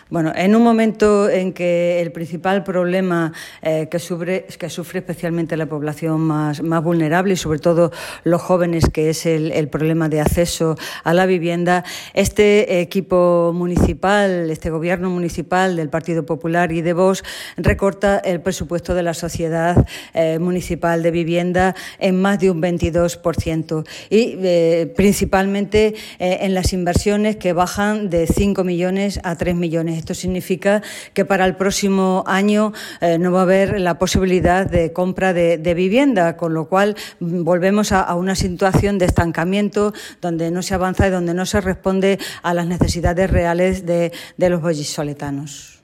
Bueno, en un momento en que el principal problema que sufre especialmente la población más vulnerable y sobre todo los jóvenes, que es el problema de acceso a la vivienda, este equipo municipal, este gobierno municipal del Partido Popular y de Vox recorta el presupuesto de la Sociedad Municipal de Vivienda en más de un 22% y principalmente en las inversiones, que bajan de 5 millones a 3 millones. Esto significa que para el próximo año no va a haber la posibilidad de compra de vivienda, con lo cual volvemos a una situación de estancamiento donde no se avanza y donde no se responde a las necesidades reales de los vallisoletanos.